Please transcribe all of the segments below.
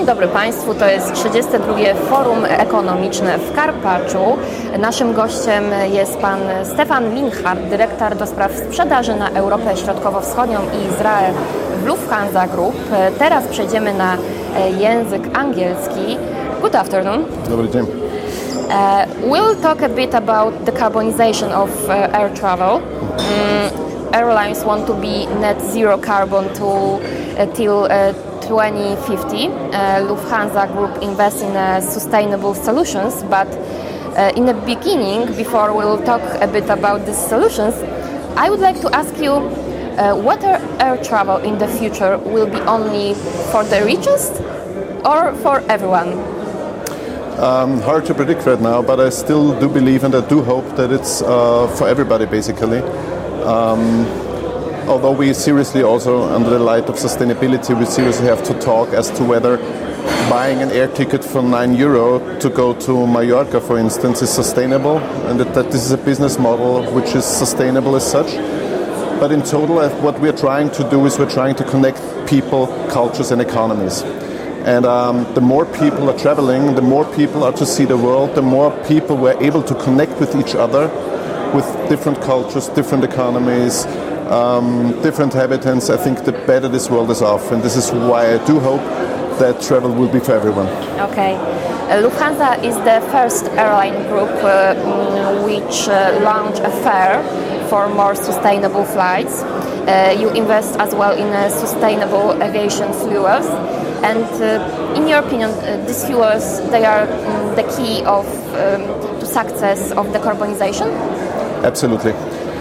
dobry Państwu, to jest 32. Forum Ekonomiczne w Karpaczu. Naszym gościem jest pan Stefan Linhart, dyrektor do spraw sprzedaży na Europę Środkowo-Wschodnią i Izrael w Lufthansa Group. Teraz przejdziemy na język angielski. Good afternoon. Dobry dzień. We'll talk a bit about decarbonization of air travel. Airlines want to be net zero carbon till 2050. Lufthansa Group invests in sustainable solutions, but in the beginning, before we'll talk a bit about these solutions, I would like to ask you whether air travel in the future will be only for the richest or for everyone? Hard to predict right now, but I still do believe and I do hope that it's for everybody, basically. Although we seriously also, under the light of sustainability, we seriously have to talk as to whether buying an air ticket for €9 to go to Mallorca, for instance, is sustainable, and that this is a business model which is sustainable as such. But in total, what we're trying to do is we're trying to connect people, cultures and economies. And the more people are traveling, the more people are to see the world, the more people were able to connect with each other, with different cultures, different economies, different habitants. I think the better this world is off. And this is why I do hope that travel will be for everyone. Okay. Lufthansa is the first airline group which launched a fare for more sustainable flights. You invest as well in sustainable aviation fuels. And in your opinion, these fuels, they are the key of to success of decarbonization? Absolutely.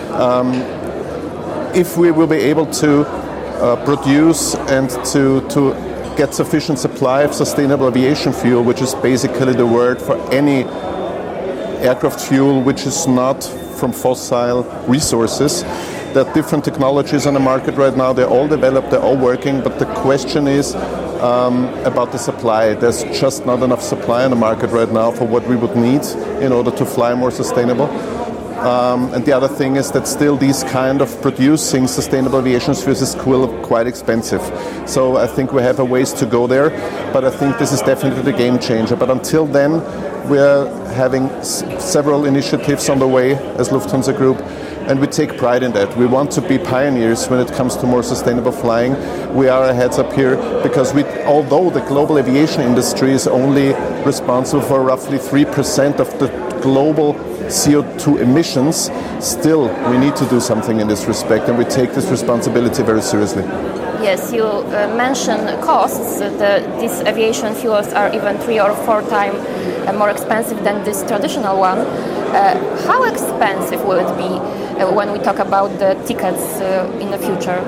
If we will be able to produce and to get sufficient supply of sustainable aviation fuel, which is basically the word for any aircraft fuel which is not from fossil resources, there are different technologies on the market right now. They're all developed, they're all working, but the question is about the supply. There's just not enough supply on the market right now for what we would need in order to fly more sustainable. And the other thing is that still these kind of producing sustainable aviation fuels is quite expensive. So I think we have a ways to go there, but I think this is definitely the game changer. But until then, we're having several initiatives on the way as Lufthansa Group, and we take pride in that. We want to be pioneers when it comes to more sustainable flying. We are a heads up here because although the global aviation industry is only responsible for roughly 3% of the global CO2 emissions, still we need to do something in this respect, and we take this responsibility very seriously. Yes, you mentioned costs. These aviation fuels are even 3 or 4 times more expensive than this traditional one. How expensive will it be when we talk about the tickets in the future?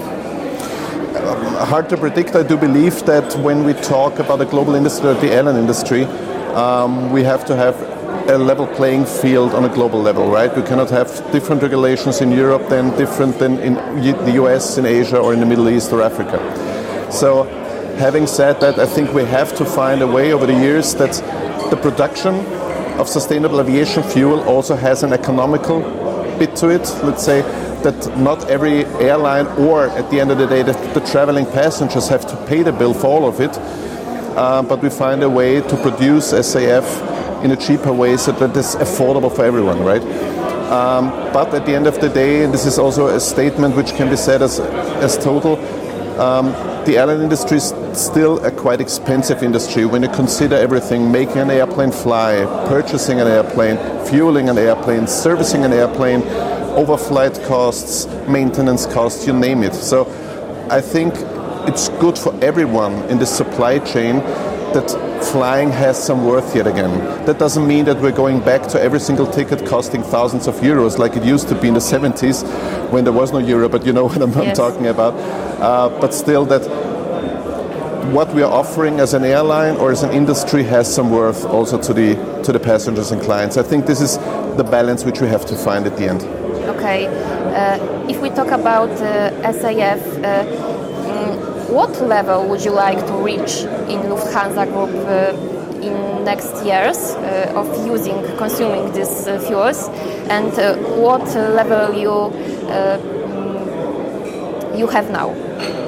Hard to predict. I do believe that when we talk about the global industry, or the airline industry, we have to have a level playing field on a global level, right? We cannot have different regulations in Europe than different than in the US, in Asia, or in the Middle East or Africa. So, having said that, I think we have to find a way over the years that the production of sustainable aviation fuel also has an economical bit to it. Let's say that not every airline, or at the end of the day, the traveling passengers have to pay the bill for all of it. But we find a way to produce SAF in a cheaper way so that it's affordable for everyone, right? But at the end of the day, and this is also a statement which can be said as total, the airline industry is still a quite expensive industry when you consider everything: making an airplane fly, purchasing an airplane, fueling an airplane, servicing an airplane, overflight costs, maintenance costs, you name it. So I think it's good for everyone in the supply chain that flying has some worth yet again. That doesn't mean that we're going back to every single ticket costing thousands of euros like it used to be in the 70s when there was no euro, but you know what I'm talking about. But still, that what we are offering as an airline or as an industry has some worth also to the passengers and clients. I think this is the balance which we have to find at the end. Okay. If we talk about SAF, what level would you like to reach in Lufthansa Group in next years of consuming these fuels, and what level you have now?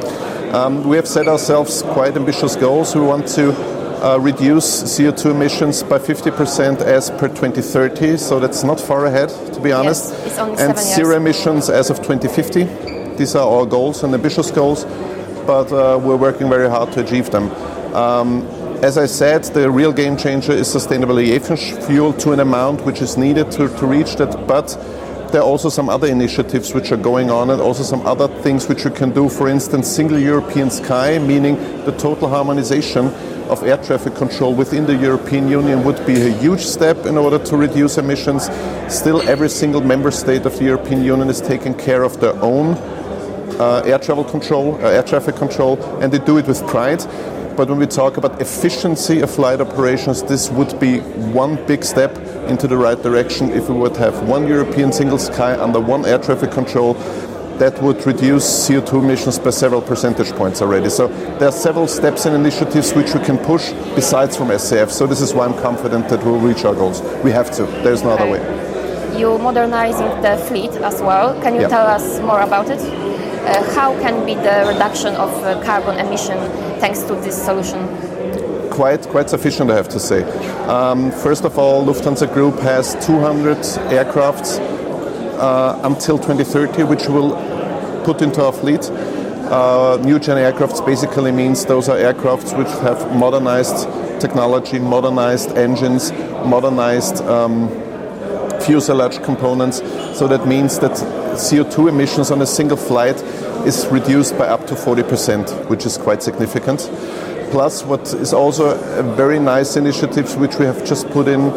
We have set ourselves quite ambitious goals. We want to reduce CO2 emissions by 50% as per 2030, so that's not far ahead, to be honest. Yes, it's only 7 and years. Zero emissions as of 2050. These are our goals and ambitious goals, but we're working very hard to achieve them. As I said, the real game changer is sustainable aviation fuel to an amount which is needed to reach that, but there are also some other initiatives which are going on and also some other things which we can do. For instance, single European sky, meaning the total harmonization of air traffic control within the European Union would be a huge step in order to reduce emissions. Still, every single member state of the European Union is taking care of their own air traffic control, and they do it with pride. But when we talk about efficiency of flight operations, this would be one big step into the right direction if we would have one European single sky under one air traffic control. That would reduce CO2 emissions by several percentage points already. So there are several steps and initiatives which we can push besides from SAF. So this is why I'm confident that we'll reach our goals. We have to. There's no other way. You're modernizing the fleet as well. Can you tell us more about it? How can be the reduction of carbon emission thanks to this solution? Quite sufficient, I have to say. First of all, Lufthansa Group has 200 aircrafts until 2030, which will put into our fleet. New gen aircrafts basically means those are aircrafts which have modernized technology, modernized engines, modernized fuselage components. So that means that CO2 emissions on a single flight is reduced by up to 40%, which is quite significant. Plus, what is also a very nice initiative which we have just put in,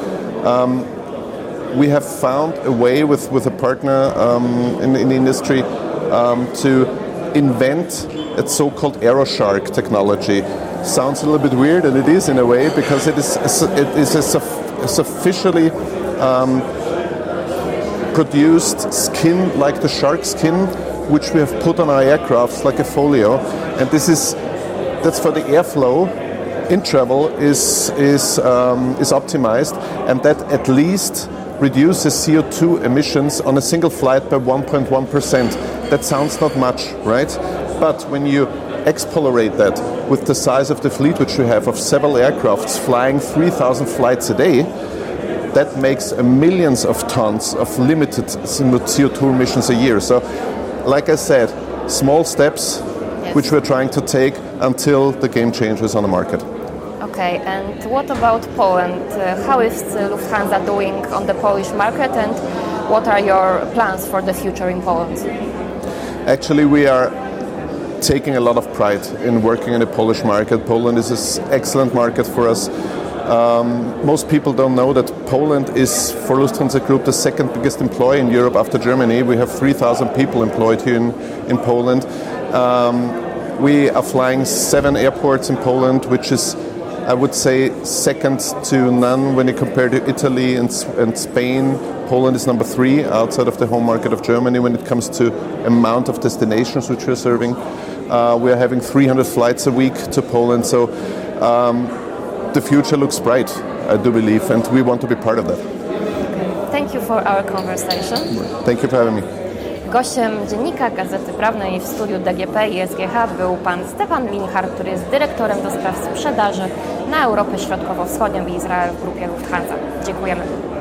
we have found a way with a partner in the industry to invent a so-called AeroShark technology. Sounds a little bit weird, and it is in a way, because it is a officially produced skin like the shark skin, which we have put on our aircrafts like a folio, and that's for the airflow in travel is optimized, and that at least reduces CO2 emissions on a single flight by 1.1%. That sounds not much, right? But when you explorate that with the size of the fleet which we have of several aircrafts flying 3,000 flights a day, that makes millions of tons of limited CO2 emissions a year. So, like I said, small steps which we're trying to take until the game changer is on the market. Okay, and what about Poland? How is Lufthansa doing on the Polish market, and what are your plans for the future in Poland? Actually, we are taking a lot of pride in working in the Polish market. Poland is an excellent market for us. Most people don't know that Poland is, for Lufthansa Group, the second biggest employer in Europe after Germany. We have 3,000 people employed here in Poland. We are flying 7 airports in Poland, which is, I would say, second to none when you compare to Italy and Spain. Poland is number 3 outside of the home market of Germany when it comes to amount of destinations which we're serving. We are having 300 flights a week to Poland, so the future looks bright, I do believe, and we want to be part of that. Thank you for our conversation. Thank you for having me. Gościem Dziennika Gazety Prawnej w studiu DGP i SGH był pan Stefan Linhart, który jest dyrektorem do spraw sprzedaży na Europę Środkowo-Wschodnią i Izrael w grupie Lufthansa. Dziękujemy.